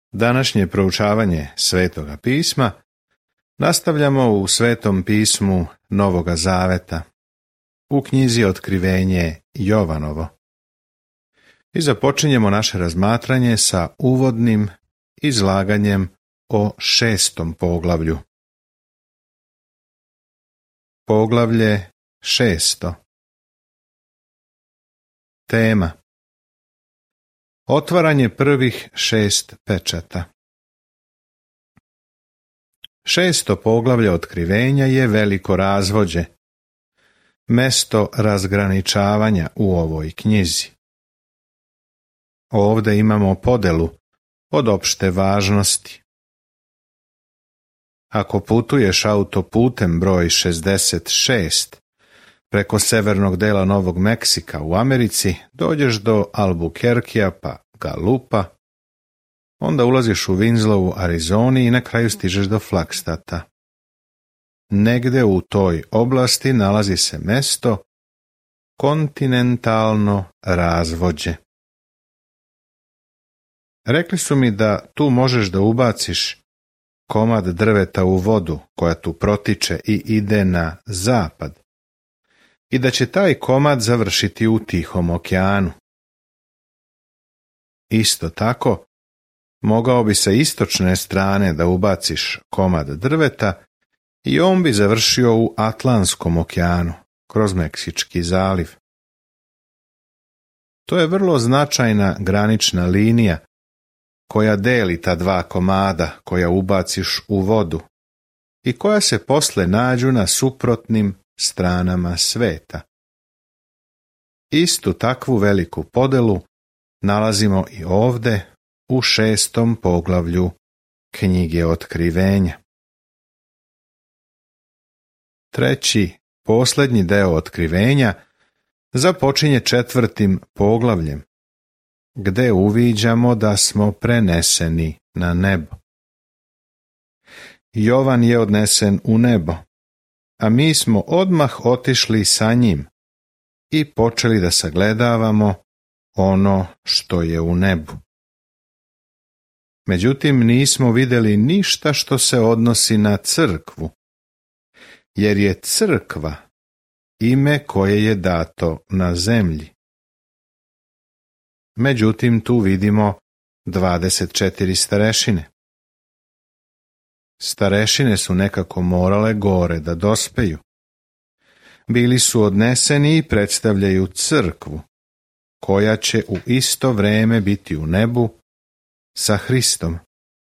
Današnje proučavanje Svetoga pisma nastavljamo u Svetom pismu Novoga Zaveta, u knjizi Otkrivenje Jovanovo. I započinjemo naše razmatranje sa uvodnim izlaganjem o 6. poglavlju. Poglavlje 6. Tema: Otvaranje prvih 6 pečata. 6. poglavlje Otkrivenja je veliko razvođe, mesto razgraničavanja u ovoj knjizi. Ovdje imamo podelu od opšte važnosti. Ako putuješ autoputem broj 66 preko severnog dela Novog Meksika u Americi, dođeš do Albuquerquea pa Galupa, onda ulaziš u Winslow u Arizoni i na kraju stižeš do Flagstata. Negde u toj oblasti nalazi se mesto kontinentalno razvođe. Rekli su mi da tu možeš da ubaciš komad drveta u vodu koja tu protiče i ide na zapad i da će taj komad završiti u Tihom okeanu. Isto tako, mogao bi sa istočne strane da ubaciš komad drveta i on bi završio u Atlantskom okeanu, kroz Meksički zaliv. To je vrlo značajna granična linija koja deli ta dva komada koja ubaciš u vodu i koja se posle nađu na suprotnim stranama sveta. Istu takvu veliku podelu nalazimo i ovde u 6. poglavlju knjige Otkrivenja. 3. posljednji deo Otkrivenja započinje 4. poglavljem, gde uviđamo da smo preneseni na nebo. Jovan je odnesen u nebo, a mi smo odmah otišli sa njim i počeli da sagledavamo ono što je u nebu. Međutim, nismo vidjeli ništa što se odnosi na crkvu, jer je crkva ime koje je dato na zemlji. Međutim, tu vidimo 24 starešine. Starešine su nekako morale gore da dospeju. Bili su odneseni i predstavljaju crkvu, koja će u isto vreme biti u nebu sa Hristom.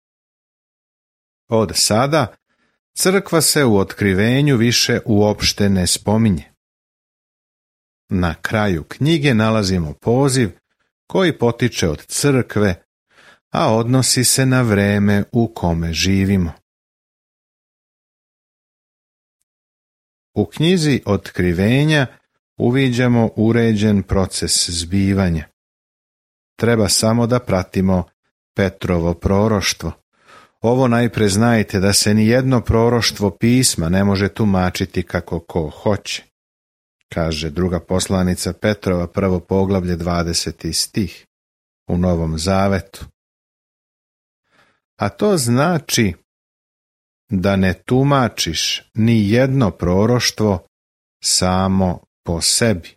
Od sada crkva se u Otkrivenju više uopšte ne spominje. Na kraju knjige nalazimo poziv koji potiče od crkve, a odnosi se na vreme u kome živimo. U knjizi Otkrivenja uviđamo uređen proces zbivanja. Treba samo da pratimo Petrovo proroštvo. Ovo najpre znajte da se ni jedno proroštvo pisma ne može tumačiti kako ko hoće, kaže druga poslanica Petrova, 1. poglavlje 20. stih u Novom Zavetu. A to znači da ne tumačiš ni jedno proroštvo samo po sebi.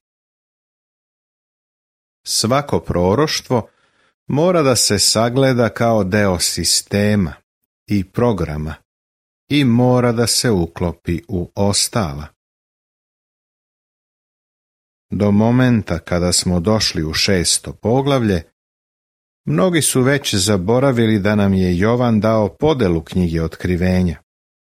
Svako proroštvo mora da se sagleda kao deo sistema i programa i mora da se uklopi u ostala. Do momenta kada smo došli u 6. poglavlje, mnogi su već zaboravili da nam je Jovan dao podelu knjige Otkrivenja.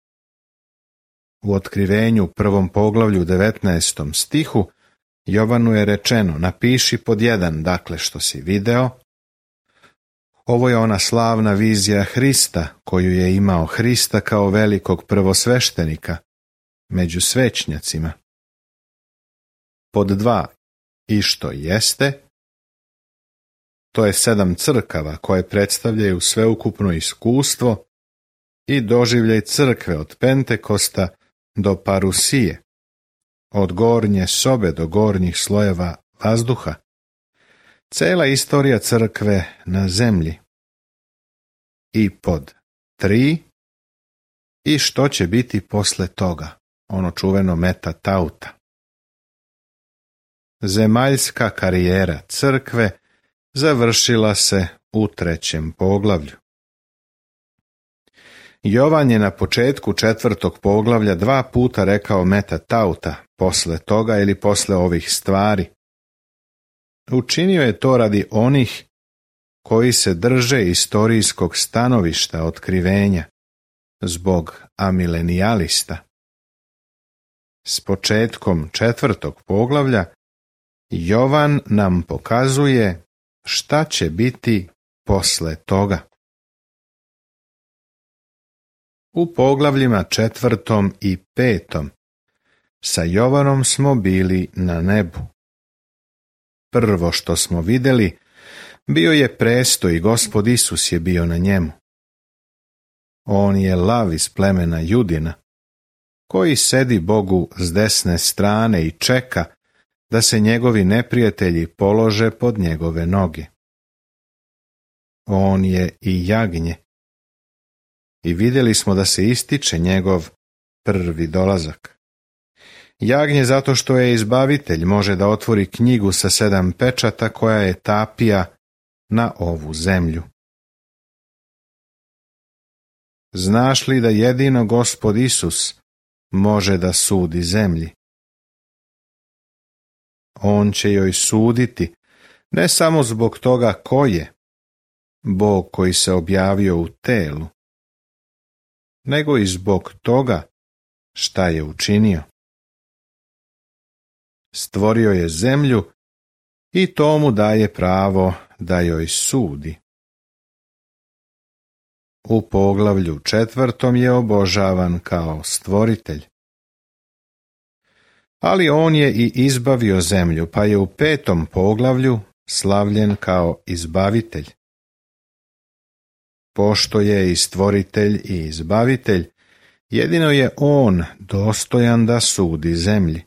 U Otkrivenju 1. poglavlju 19. stihu Jovanu je rečeno: napiši pod 1, dakle što si video. Ovo je ona slavna vizija Hrista koju je imao Hrista kao velikog prvosveštenika među svećnjacima. Pod 2, i što jeste, to je 7 crkava koje predstavljaju sveukupno iskustvo i doživljaj crkve od Pentekosta do Parusije, od gornje sobe do gornjih slojeva vazduha, cela istorija crkve na zemlji. i pod 3 i što će biti posle toga, ono čuveno meta tauta. Zemaljska karijera crkve završila se u 3. poglavlju. Jovan je na početku 4. poglavlja 2 puta rekao meta tauta, posle toga ili posle ovih stvari. Učinio je to radi onih koji se drže istorijskog stanovišta otkrivenja, zbog amilenijalista. S početkom 4. poglavlja Jovan nam pokazuje šta će biti posle toga. U poglavljima 4. i 5. sa Jovanom smo bili na nebu. Prvo što smo vidjeli bio je prestoj i Gospod Isus je bio na njemu. On je lav iz plemena Judina, koji sedi Bogu s desne strane i čeka da se njegovi neprijatelji polože pod njegove noge. On je i jagnje. I vidjeli smo da se ističe njegov prvi dolazak. Jagnje zato što je izbavitelj, može da otvori knjigu sa 7 pečata koja je tapija na ovu zemlju. Znaš li da jedino Gospod Isus može da sudi zemlji? On će joj suditi, ne samo zbog toga ko je, Bog koji se objavio u telu, nego i zbog toga šta je učinio. Stvorio je zemlju i to mu daje pravo da joj sudi. U poglavlju 4. je obožavan kao stvoritelj. Ali on je i izbavio zemlju, pa je u 5. poglavlju slavljen kao izbavitelj. Pošto je i stvoritelj i izbavitelj, jedino je on dostojan da sudi zemlji.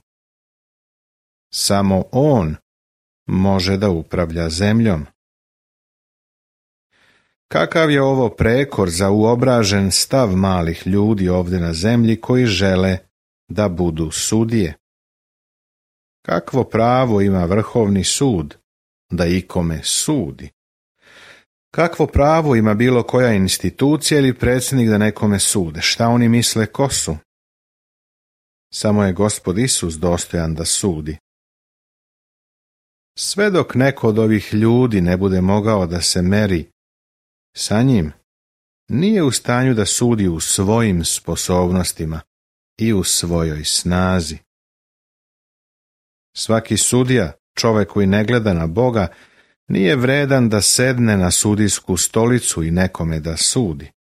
Samo on može da upravlja zemljom. Kakav je ovo prekor za uobražen stav malih ljudi ovdje na zemlji koji žele da budu sudije? Kakvo pravo ima Vrhovni sud da ikome sudi? Kakvo pravo ima bilo koja institucija ili predsjednik da nekome sude? Šta oni misle ko su? Samo je Gospod Isus dostojan da sudi. Sve dok neko od ovih ljudi ne bude mogao da se meri sa njim, nije u stanju da sudi u svojim sposobnostima i u svojoj snazi. Svaki sudija, čovjek koji ne gleda na Boga, nije vredan da sedne na sudijsku stolicu i nekome da sudi.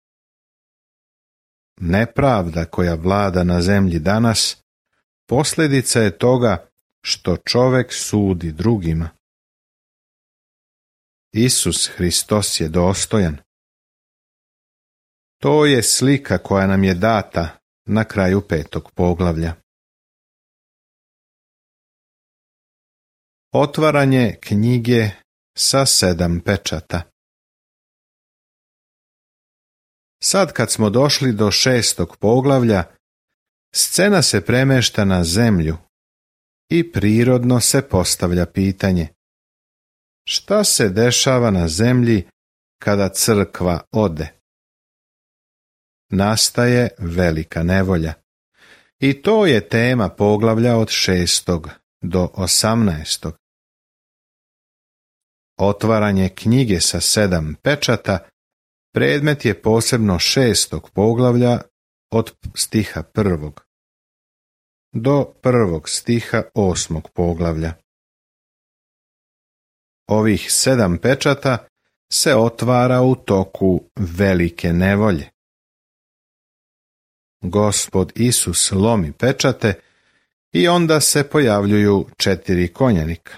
Nepravda koja vlada na zemlji danas, posljedica je toga što čovjek sudi drugima. Isus Hristos je dostojan. To je slika koja nam je data na kraju 5. poglavlja. Otvaranje knjige sa 7 pečata. Sad kad smo došli do 6. poglavlja, scena se premešta na zemlju i prirodno se postavlja pitanje: šta se dešava na zemlji kada crkva ode? Nastaje velika nevolja. I to je tema poglavlja od 6. do 18. Otvaranje knjige sa 7 pečata predmet je posebno 6. poglavlja od stiha 1. do 1. stiha 8. poglavlja. Ovih 7 pečata se otvara u toku velike nevolje. Gospod Isus lomi pečate i onda se pojavljuju 4 konjanika.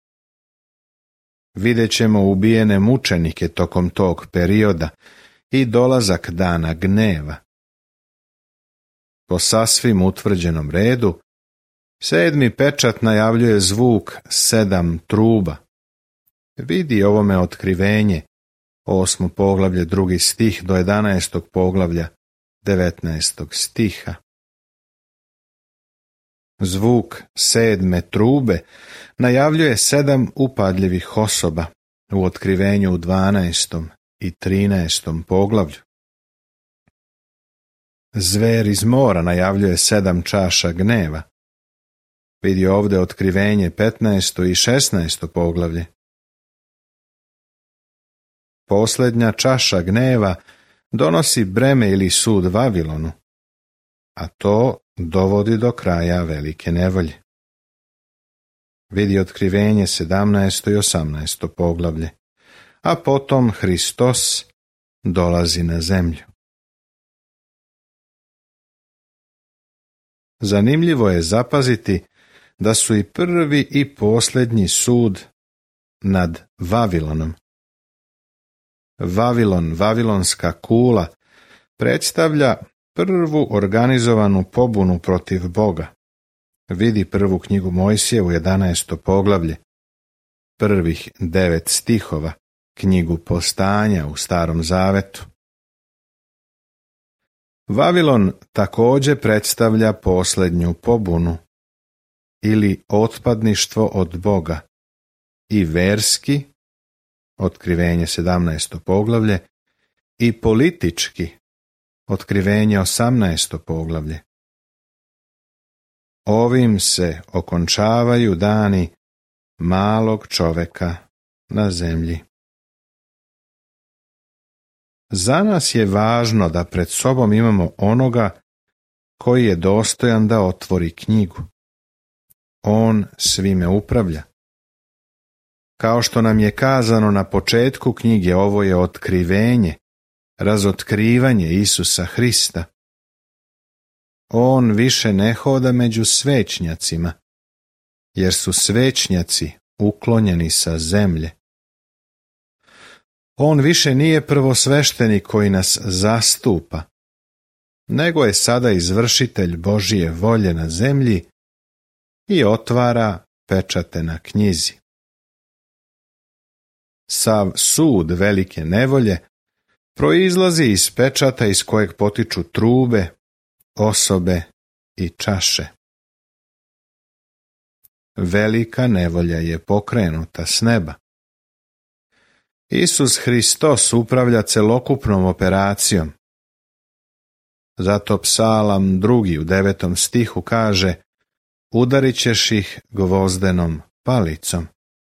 Vidjet ćemo ubijene mučenike tokom tog perioda i dolazak dana gneva. Po sasvim utvrđenom redu, 7. pečat najavljuje zvuk 7 truba. Vidi ovome otkrivenje 8. poglavlje 2. stih do 11. poglavlja 19. stiha. Zvuk 7. trube najavljuje 7 upadljivih osoba u Otkrivenju u 12. i 13. poglavlju. Zver iz mora najavljuje 7 čaša gneva. Vidi ovdje Otkrivenje 15. i 16. poglavlje. Posljednja čaša gneva donosi breme ili sud Vavilonu, a to dovodi do kraja velike nevolje. Vidi Otkrivenje 17. i 18. poglavlje, a potom Hristos dolazi na zemlju. Zanimljivo je zapaziti da su i prvi i posljednji sud nad Vavilonom. Vavilon, vavilonska kula, predstavlja prvu organizovanu pobunu protiv Boga. Vidi prvu knjigu Mojsijevu 11. poglavlje, prvih 9 stihova, knjigu Postanja u Starom Zavetu. Vavilon također predstavlja posljednju pobunu ili otpadništvo od Boga i verski, Otkrivenje 17. poglavlje, i politički, Otkrivenje 18. poglavlje. Ovim se okončavaju dani malog čoveka na zemlji. Za nas je važno da pred sobom imamo onoga koji je dostojan da otvori knjigu. On svime upravlja. Kao što nam je kazano na početku knjige, ovo je otkrivenje, razotkrivanje Isusa Hrista. On više ne hoda među svećnjacima, jer su svećnjaci uklonjeni sa zemlje. On više nije prvosveštenik koji nas zastupa, nego je sada izvršitelj Božije volje na zemlji i otvara pečate na knjizi. Sav sud velike nevolje proizlazi iz pečata iz kojeg potiču trube, osobe i čaše. Velika nevolja je pokrenuta s neba. Isus Hristos upravlja celokupnom operacijom. Zato Psalam 2. u 9. stihu kaže: udarit ćeš ih gvozdenom palicom.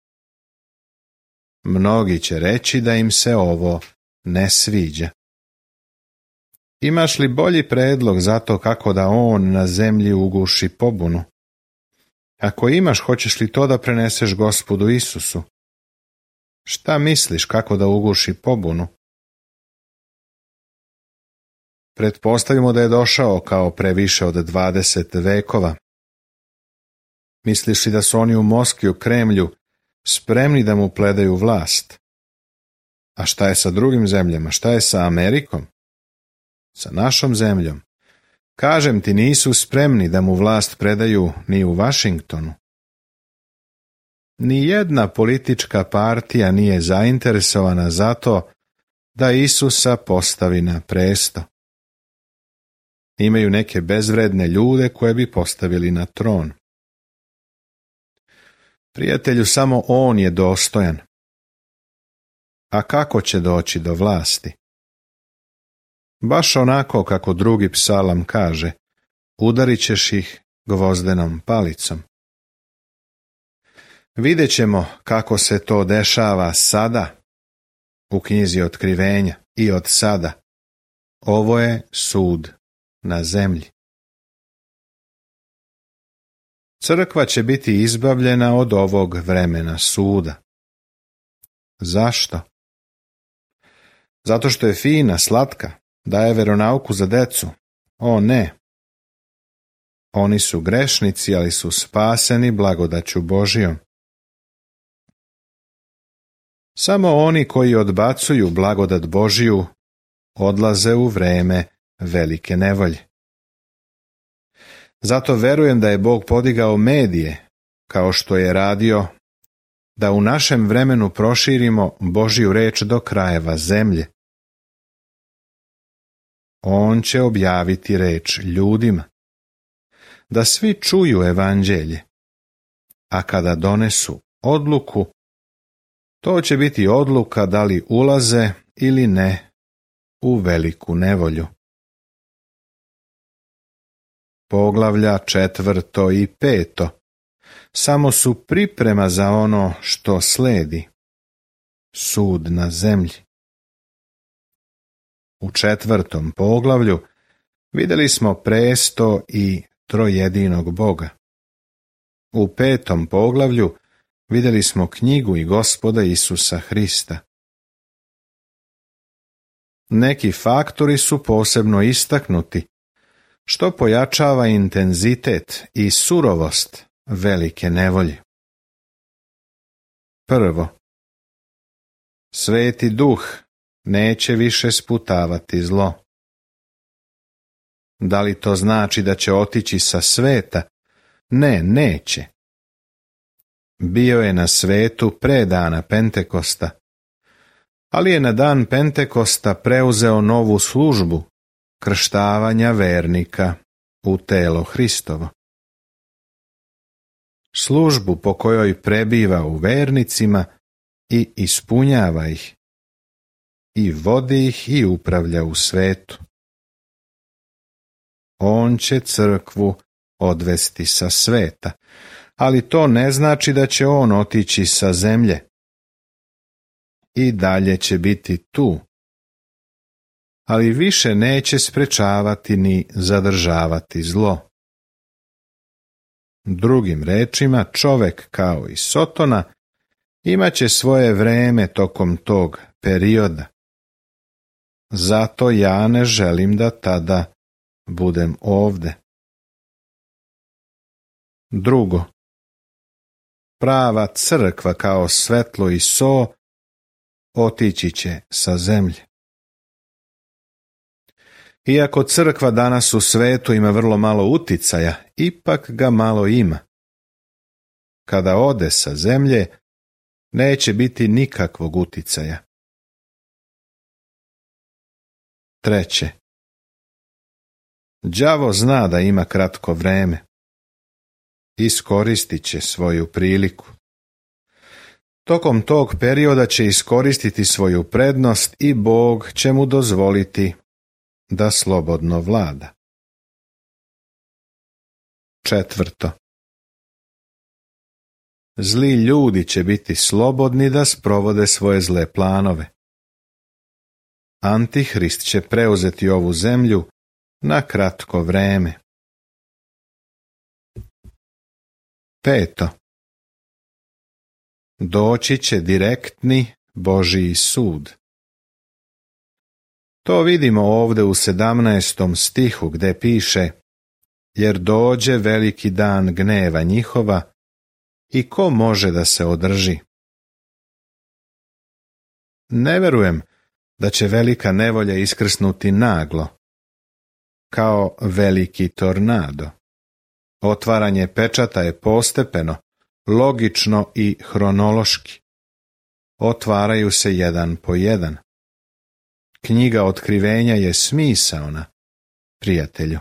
Mnogi će reći da im se ovo ne sviđa. Imaš li bolji predlog za to kako da on na zemlji uguši pobunu? Ako imaš, hoćeš li to da preneseš Gospodu Isusu? Šta misliš kako da uguši pobunu? Pretpostavimo da je došao kao pre više od 20 vekova. Misliš li da su oni u Moskvi, u Kremlju, spremni da mu predaju vlast? A šta je sa drugim zemljama? Šta je sa Amerikom? Sa našom zemljom? Kažem ti, nisu spremni da mu vlast predaju ni u Vašingtonu. Ni jedna politička partija nije zainteresovana za to da Isusa postavi na presto. Imaju neke bezvredne ljude koje bi postavili na tron. Prijatelju, samo on je dostojan. A kako će doći do vlasti? Baš onako kako drugi psalam kaže: udarit ćeš ih gvozdenom palicom. Vidjet ćemo kako se to dešava sada u knjizi Otkrivenja i od sada. Ovo je sud na zemlji. Crkva će biti izbavljena od ovog vremena suda. Zašto? Zato što je fina, slatka, daje veronauku za decu. O ne! Oni su grešnici, ali su spaseni blagodaću Božijom. Samo oni koji odbacuju blagodat Božiju odlaze u vreme velike nevolje. Zato verujem da je Bog podigao medije, kao što je radio da u našem vremenu proširimo Božju reč do krajeva zemlje. On će objaviti reč ljudima, da svi čuju evanđelje, a kada donesu odluku, to će biti odluka da li ulaze ili ne u veliku nevolju. Poglavlja 4. i 5. samo su priprema za ono što sledi, sud na zemlji. U 4. poglavlju vidjeli smo presto i trojedinog Boga. U 5. poglavlju vidjeli smo knjigu i Gospoda Isusa Hrista. Neki faktori su posebno istaknuti, što pojačava intenzitet i surovost velike nevolje. Prvo, Sveti Duh neće više sputavati zlo. Da li to znači da će otići sa sveta? Ne, neće. Bio je na svetu pre dana Pentekosta, ali je na dan Pentekosta preuzeo novu službu krštavanja vernika u telo Hristovo. Službu po kojoj prebiva u vernicima i ispunjava ih, i vodi ih i upravlja u svetu. On će crkvu odvesti sa sveta, ali to ne znači da će on otići sa zemlje. I dalje će biti tu, ali više neće sprečavati ni zadržavati zlo. Drugim rečima, čovek kao i Sotona imaće svoje vreme tokom tog perioda. Zato ja ne želim da tada budem ovde. Drugo, prava crkva kao svetlo i so otići će sa zemlje. Iako crkva danas u svetu ima vrlo malo uticaja, ipak ga malo ima. Kada ode sa zemlje, neće biti nikakvog uticaja. Treće, đavo zna da ima kratko vreme. Iskoristit će svoju priliku. Tokom tog perioda će iskoristiti svoju prednost i Bog će mu dozvoliti da slobodno vlada. Četvrto, zli ljudi će biti slobodni da sprovode svoje zle planove. Antihrist će preuzeti ovu zemlju na kratko vreme. Peto, doći će direktni Božji sud. To vidimo ovdje u 17. stihu gdje piše: jer dođe veliki dan gneva njihova i ko može da se održi? Ne verujem da će velika nevolja iskrsnuti naglo, kao veliki tornado. Otvaranje pečata je postepeno, logično i hronološki. Otvaraju se jedan po jedan. Knjiga Otkrivenja je smisaona, prijatelju.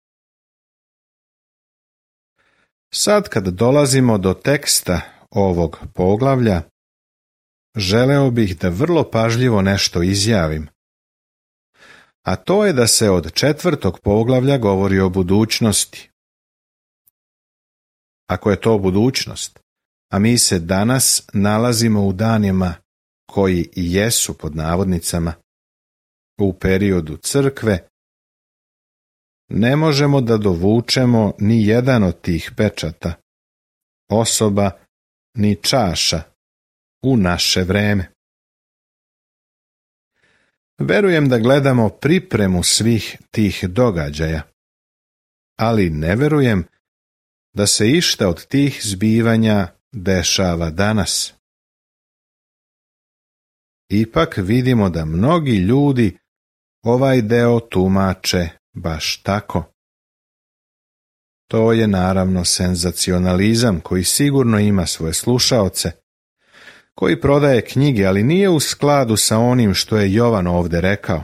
Sad kad dolazimo do teksta ovog poglavlja, želeo bih da vrlo pažljivo nešto izjavim. A to je da se od 4. poglavlja govori o budućnosti. Ako je to budućnost, a mi se danas nalazimo u danima koji i jesu pod navodnicama u periodu crkve, ne možemo da dovučemo ni jedan od tih pečata, osoba ni čaša u naše vreme. Verujem da gledamo pripremu svih tih događaja, ali ne verujem da se išta od tih zbivanja dešava danas. Ipak vidimo da mnogi ljudi ovaj deo tumače baš tako. To je naravno senzacionalizam koji sigurno ima svoje slušaoce, koji prodaje knjige, ali nije u skladu sa onim što je Jovan ovdje rekao.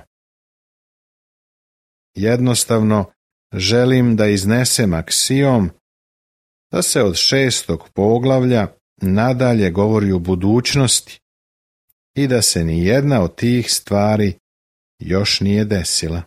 Jednostavno, želim da iznesem aksiom da se od 6. poglavlja nadalje govori o budućnosti i da se ni jedna od tih stvari još nije desila.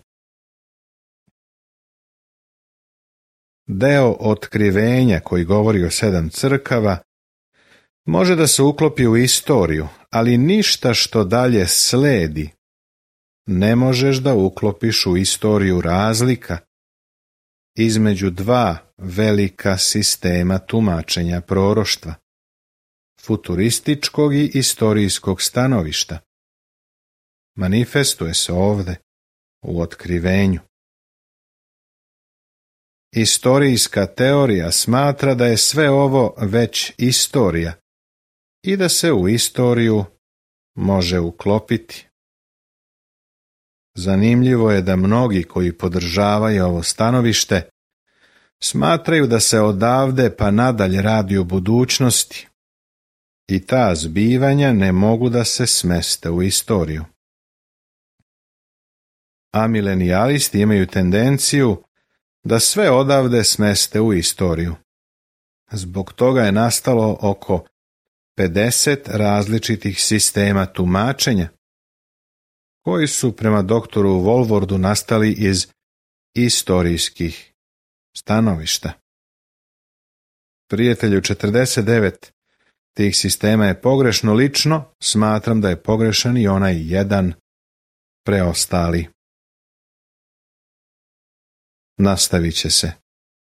Deo otkrivenja koji govori o 7 crkava može da se uklopi u istoriju, ali ništa što dalje sledi ne možeš da uklopiš u istoriju razlika između 2 velika sistema tumačenja proroštva, futurističkog i istorijskog stanovišta. Manifestuje se ovde u otkrivenju. Istorijska teorija smatra da je sve ovo već istorija i da se u istoriju može uklopiti. Zanimljivo je da mnogi koji podržavaju ovo stanovište smatraju da se odavde pa nadalje radi o budućnosti i ta zbivanja ne mogu da se smeste u istoriju. Amilenijalisti imaju tendenciju da sve odavde smeste u istoriju. Zbog toga je nastalo oko 50 različitih sistema tumačenja, koji su prema doktoru Walvordu nastali iz istorijskih stanovišta. Prijatelju, 49 tih sistema je pogrešno, lično smatram da je pogrešan i onaj jedan preostali. Nastavit će se.